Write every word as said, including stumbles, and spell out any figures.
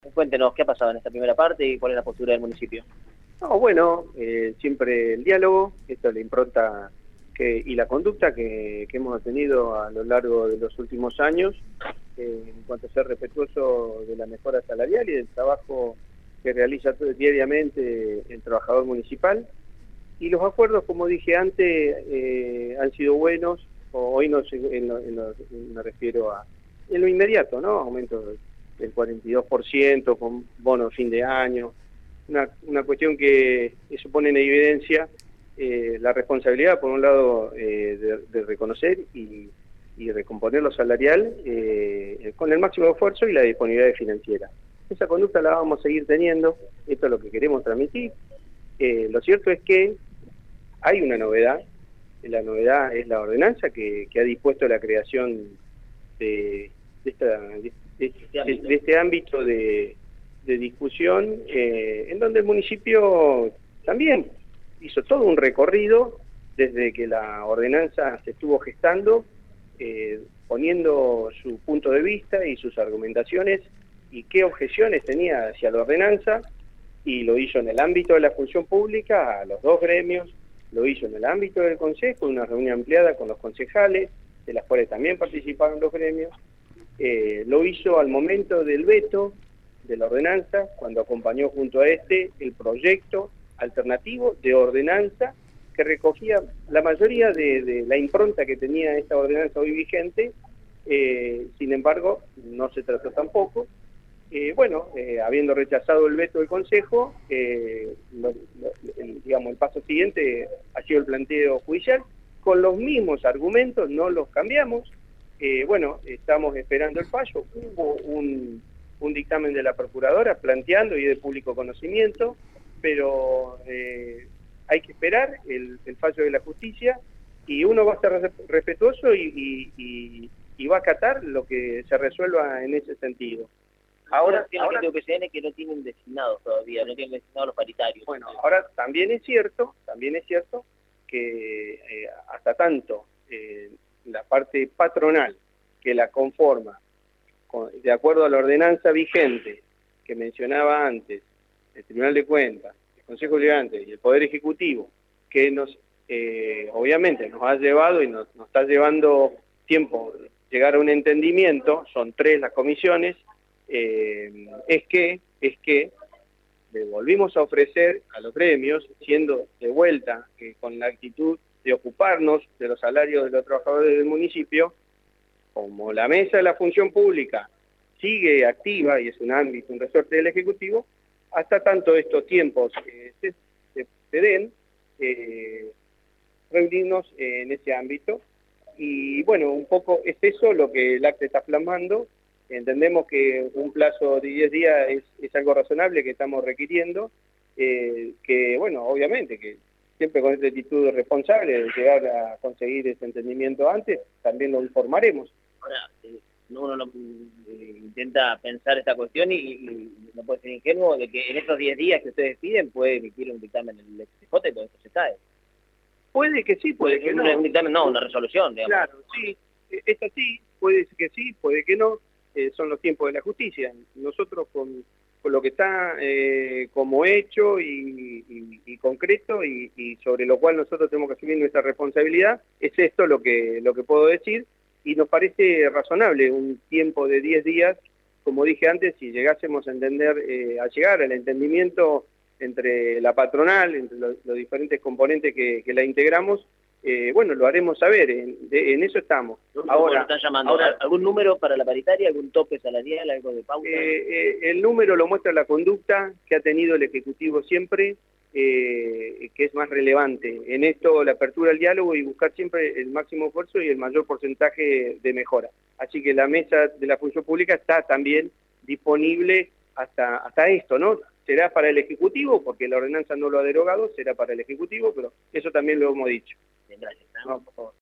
Cuéntenos qué ha pasado en esta primera parte y cuál es la postura del municipio. No, bueno, eh, siempre el diálogo, esto es la impronta que, y la conducta que, que hemos tenido a lo largo de los últimos años, eh, en cuanto a ser respetuoso de la mejora salarial y del trabajo que realiza diariamente el trabajador municipal. Y los acuerdos, como dije antes, eh, han sido buenos. Hoy no, en lo, en lo, me refiero a en lo inmediato, ¿no? Aumento del cuarenta y dos por ciento con bono de fin de año. Una, una cuestión que eso pone en evidencia eh, la responsabilidad, por un lado, eh, de, de reconocer y, y recomponer lo salarial eh, con el máximo esfuerzo y la disponibilidad financiera. Esa conducta la vamos a seguir teniendo, esto es lo que queremos transmitir. Eh, lo cierto es que hay una novedad, la novedad es la ordenanza que, que ha dispuesto la creación de, de, esta, de, de, de, de este ámbito de, de discusión, eh, en donde el municipio también hizo todo un recorrido desde que la ordenanza se estuvo gestando, eh, poniendo su punto de vista y sus argumentaciones y qué objeciones tenía hacia la ordenanza, y lo hizo en el ámbito de la función pública, a los dos gremios, lo hizo en el ámbito del Consejo, una reunión ampliada con los concejales, de las cuales también participaron los gremios, eh, lo hizo al momento del veto de la ordenanza, cuando acompañó junto a este el proyecto alternativo de ordenanza que recogía la mayoría de, de la impronta que tenía esta ordenanza hoy vigente. Eh, sin embargo, no se trató tampoco. Eh, bueno, eh, habiendo rechazado el veto del Consejo, eh, lo, lo, el, digamos, el paso siguiente ha sido el planteo judicial, con los mismos argumentos, no los cambiamos. Eh, bueno, estamos esperando el fallo. Hubo un, un dictamen de la Procuradora planteando y de público conocimiento, pero eh, hay que esperar el, el fallo de la justicia, y uno va a ser respetuoso y, y, y, y va a acatar lo que se resuelva en ese sentido. Ahora, ahora que P C N que no tienen designados todavía, no tienen designados los paritarios. Bueno, ahora también es cierto, también es cierto que eh, hasta tanto eh, la parte patronal que la conforma, con, de acuerdo a la ordenanza vigente que mencionaba antes, el Tribunal de Cuentas, el Consejo Deliberante y el Poder Ejecutivo, que nos, eh, obviamente nos ha llevado y nos, nos está llevando tiempo llegar a un entendimiento, son tres las comisiones. Eh, es que, es que le volvimos a ofrecer a los gremios, siendo de vuelta eh, con la actitud de ocuparnos de los salarios de los trabajadores del municipio, como la mesa de la función pública sigue activa y es un ámbito, un resorte del Ejecutivo, hasta tanto estos tiempos eh, se, se, se den, eh, reunirnos en ese ámbito. Y bueno, un poco es eso lo que el acta está plasmando. Entendemos que un plazo de diez días es, es algo razonable que estamos requiriendo, eh, que bueno, obviamente que siempre con esta actitud responsable de llegar a conseguir ese entendimiento antes, también lo informaremos. Ahora, eh, uno no, eh, intenta pensar esta cuestión y, y no puede ser ingenuo de que en estos diez días que ustedes piden puede emitir un dictamen en el C J y todo esto se cae. Puede que sí, puede, puede que un, no. Un dictamen no, una resolución, digamos. Claro, sí, es así, puede que sí, puede que no. Eh, son los tiempos de la justicia. Nosotros con, con lo que está eh, como hecho y, y, y concreto y, y sobre lo cual nosotros tenemos que asumir nuestra responsabilidad, es esto lo que, lo que puedo decir, y nos parece razonable un tiempo de diez días, como dije antes, si llegásemos a entender, eh, a llegar al entendimiento entre la patronal, entre los, los diferentes componentes que, que la integramos. Eh, bueno, lo haremos saber, en, de, en eso estamos. Ahora, están llamando? Ahora, ¿algún número para la paritaria, algún tope salarial, algo de pauta? Eh, eh, el número lo muestra la conducta que ha tenido el Ejecutivo siempre, eh, que es más relevante. En esto, la apertura al diálogo y buscar siempre el máximo esfuerzo y el mayor porcentaje de mejora. Así que la mesa de la función pública está también disponible hasta, hasta esto, ¿no? Será para el Ejecutivo, porque la ordenanza no lo ha derogado, será para el Ejecutivo, pero eso también lo hemos dicho. Gracias. ¿no? No, por favor.